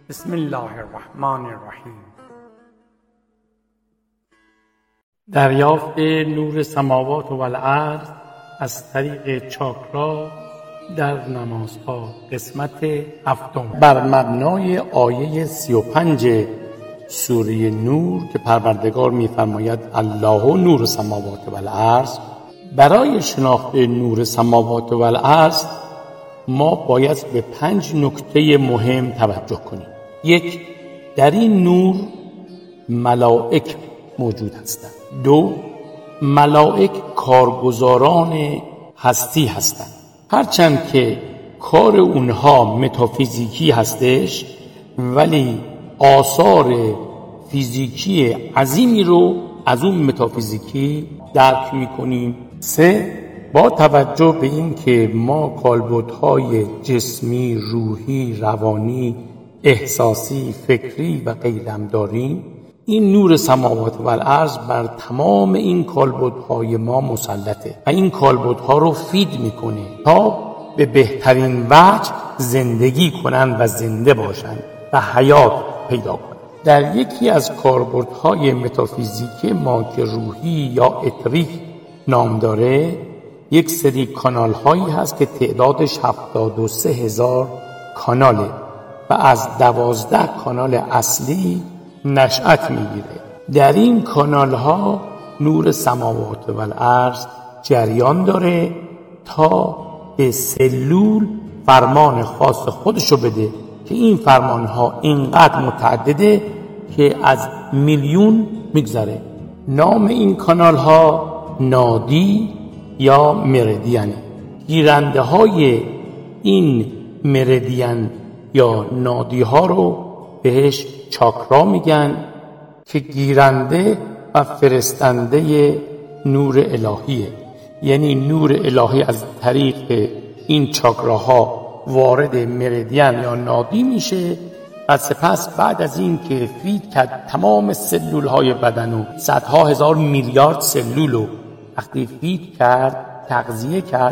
بسم الله الرحمن الرحیم. دریافت نور سماوات و الارض از طریق چاکرا در نمازها، قسمت هفتم، بر مبنای آیه 35 سوره نور که پروردگار می‌فرماید الله نور سماوات و الارض. برای شناخت نور سماوات و الارض ما باید به 5 نکته مهم توجه کنیم. 1. در این نور ملائک موجود هستند. 2. ملائک کارگزاران هستی هستند. هرچند که کار اونها متافیزیکی هستش، ولی آثار فیزیکی عظیمی رو از اون متافیزیکی درک می‌کنیم. 3. با توجه به این که ما کالبدهای جسمی، روحی، روانی، احساسی، فکری و غیرم داریم، این نور سماوات و الارض بر تمام این کالبدهای ما مسلطه و این کالبدها رو فید میکنه تا به بهترین وجه زندگی کنن و زنده باشن و حیات پیدا کنن. در یکی از کاربردهای متافیزیک ما که روحی یا اتریک نام داره، یک سری کانال هایی هست که تعدادش 73,000 کاناله و از 12 کانال اصلی نشأت میگیره. در این کانال ها نور سماوات و الارض جریان داره تا به سلول فرمان خاص خودشو بده که این فرمان ها اینقدر متعدده که از میلیون میگذره. نام این کانال ها نادی یا مریدین. گیرنده های این مریدین یا نادی ها رو بهش چاکرا میگن که گیرنده و فرستنده نور الهیه. یعنی نور الهی از طریق این چاکراها وارد مریدین یا نادی میشه و سپس بعد از این که فید کرد تمام سلول های بدن و صدها هزار میلیارد سلول رو وقتی فید کرد، تغذیه کرد،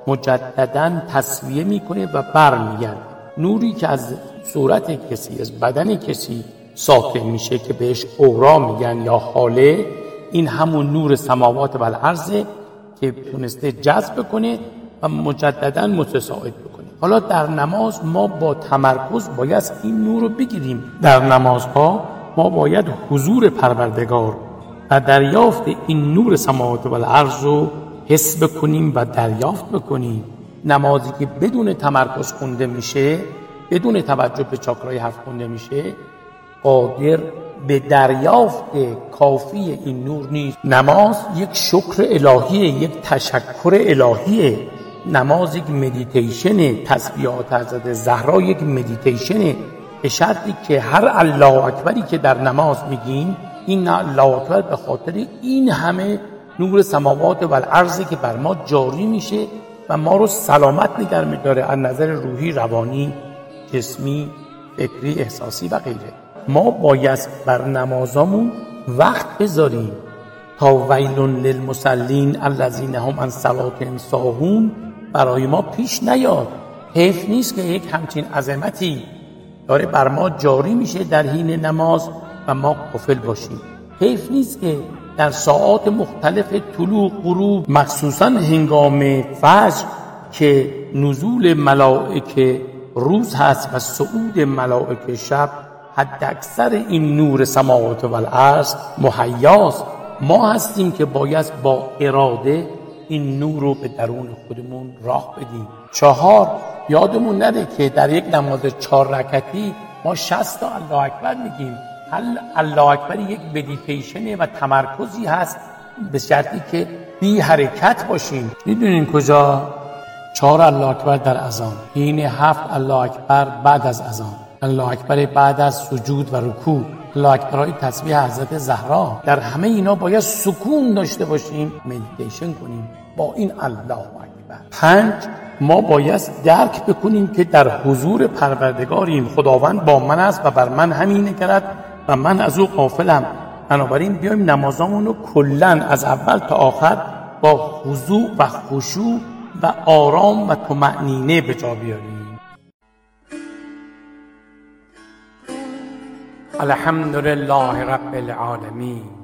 مجدداً تصفیه میکنه و برمیگرده. نوری که از صورت کسی، از بدن کسی ساطع میشه که بهش اورا میگن یا حاله، این همون نور سماوات و الارض که تونسته جذب کنه و مجدداً متساعد بکنه. حالا در نماز ما با تمرکز باید این نور رو بگیریم. در نمازها ما باید حضور پروردگار و دریافت این نور سماوات و الارض رو حس بکنیم و دریافت بکنیم. نمازی که بدون تمرکز خونده میشه، بدون توجه به چاکرای 7 خونده میشه، قادر به دریافت کافی این نور نیست. نماز یک شکر الهیه، یک تشکر الهیه. نماز یک مدیتیشنه. تسبیحات حضرت زهرا یک مدیتیشنه، به شرطی که هر الله اکبری که در نماز میگیم، این الله اکبر به خاطر این همه نور سماوات و الارض که بر ما جاری میشه و ما رو سلامت نگه می‌داره از نظر روحی، روانی، جسمی، فکری، احساسی و غیره. ما باید بر نمازامون وقت بذاریم تا ویل للمصلین الذین هم عن صلاتهم ساهون برای ما پیش نیاد. حیف نیست که یک همچین عظمتی داره بر ما جاری میشه در حین نماز و ما غافل باشیم. حیف نیست که در ساعات مختلف طلوع غروب، مخصوصا هنگام فجر که نزول ملائکه روز هست و صعود ملائکه شب، حد اکثر این نور سماوات و الارض مهیاست. ما هستیم که باید با اراده این نور رو به درون خودمون راه بدیم. 4. یادمون نره که در یک نماز 4 رکعتی ما 60 تا الله اکبر میگیم. الله اکبر یک مدیتیشنه و تمرکزی هست، به شرطی که بی حرکت باشیم. میدونین کجا؟ 4 الله اکبر در اذان، حین 7 الله اکبر بعد از اذان، الله اکبر بعد از سجود و رکوع، الله اکبرهای تسبیح حضرت زهرا. در همه اینا باید سکون داشته باشیم، مدیتیشن کنیم با این الله اکبر. 5. ما باید درک بکنیم که در حضور پروردگاریم. خداوند با من است و بر من همین نگرد و من از او غافلم. بنابراین بیایم نمازامون رو کلاً از اول تا آخر با خضوع و خشوع و آرام و طمأنینه به جا بیاریم. الحمد لله رب العالمین.